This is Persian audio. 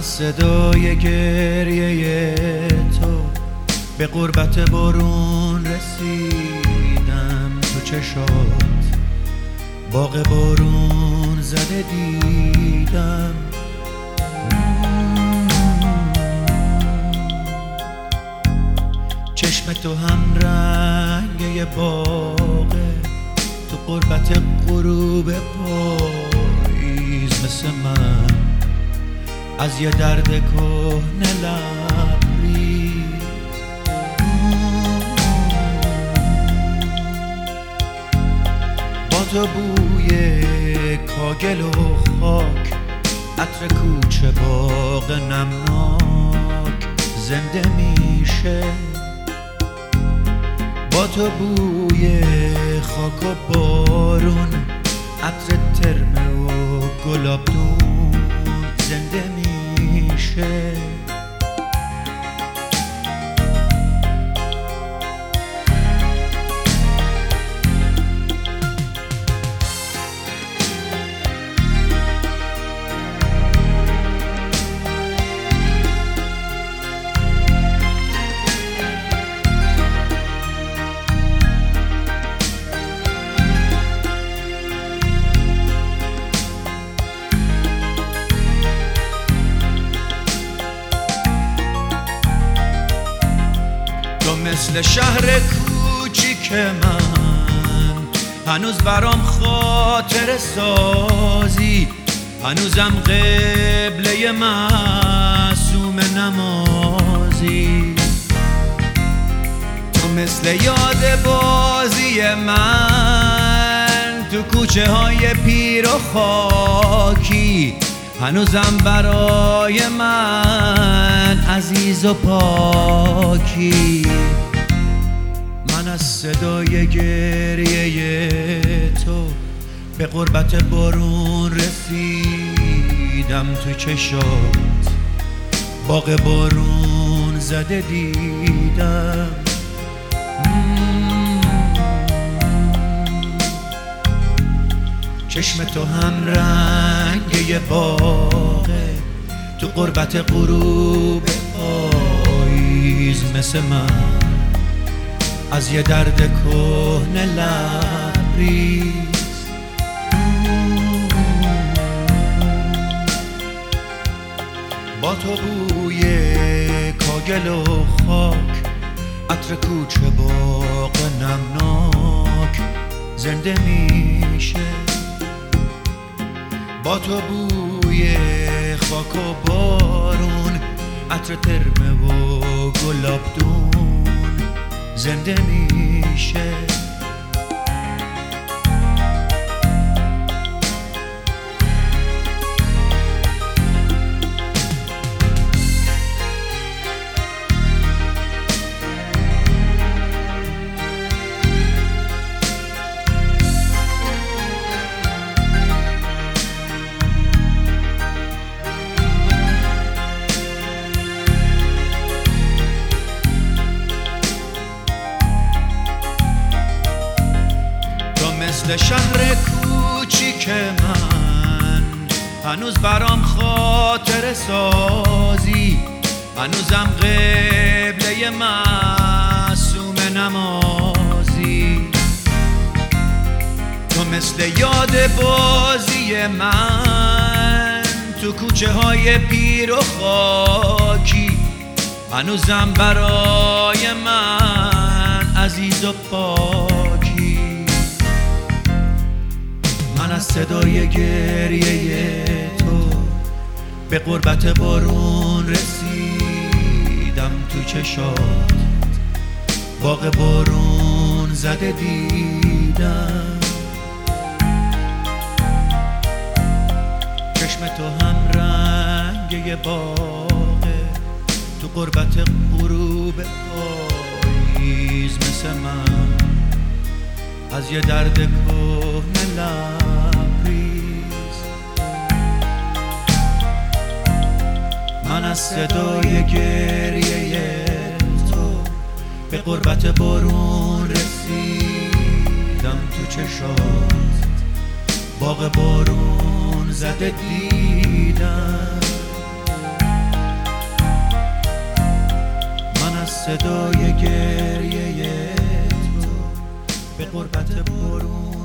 از صدای گریه تو به غربت بارون رسیدم، تو چشات باغ بارون زده دیدم. چشم تو هم رنگ باغه، تو غربت غروب پاییز مثل من از یه درد کهنه لبریز. با تو بوی کاگل و خاک، عطر کوچه باغ نمناک زنده میشه. با تو بوی خاک و بارون، عطر ترمه و گلابدون زنده میشه. مثل شهر کوچیک من هنوز برام خاطر سازی، هنوزم قبله معصوم نمازی. تو مثل یاد بازی من تو کوچه های پیر و خاکی، هنوزم برای من عزیز و پاکی. من از صدای گریه تو به غربت بارون رسیدم، تو چشات باغ بارون زده دیدم. چشم تو هم رنگ یه باغه، تو غربت غروب پاییز مثل من از یه درد کهنه لبریز. با تو بوی کاگل و خاک، عطر کوچه باغ نمناک زنده میشه. با تو بوی خاک و بارون، عطر ترمه و گلابدون زنده میشه. مثل شهر کوچیک من هنوز برام خاطر سازی، هنوزم قبله معصوم نمازی. تو مثل یاد بازی من تو کوچه های پیر و خاکی، هنوزم برای من عزیز و پاکی. من از صدای گریه تو به غربت بارون رسیدم، تو چشات باغ بارون زده دیدم. چشم تو هم رنگ یه باغه، تو غربت غروب پاییز مثل من از یه درد کهنه لبریز. من از صدای گریه تو به غربت بارون رسیدم، تو چشات باغ بارون زده دیدم. صدای گریه تو به غربت برون